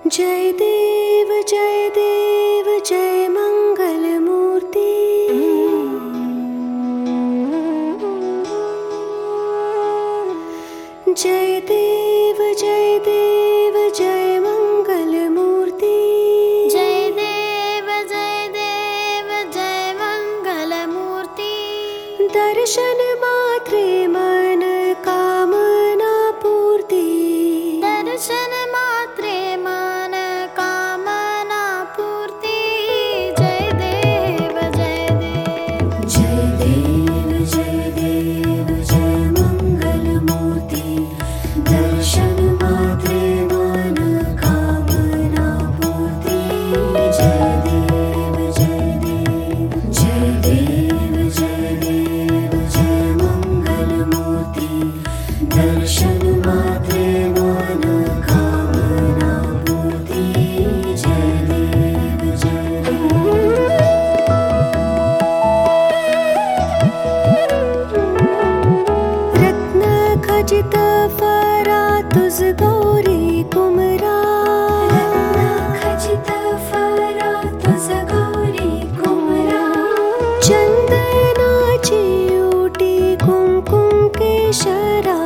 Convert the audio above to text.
जय देव जय मंगल मूर्ति। जय देव जय मंगल मूर्ति। जय देव जय मंगल मूर्ति। दर्शन मात्रे मन कामना पूर्ति। दर्शन मात्रे मन कामना पूर्ति। जय देव जय मंगल मूर्ति। दर्शन मात्रे मन कामना पूर्ति। जय देव जय मंगल मूर्ति। दर्शन मात्रे मन कामना पूर्ति। जय देव रत्न खचित फरा तुझ गौरी कुमरा। रत्न खचित फरा तुझ गौरी कुमरा। चंदनाची ओटी कुमकुम केशरा।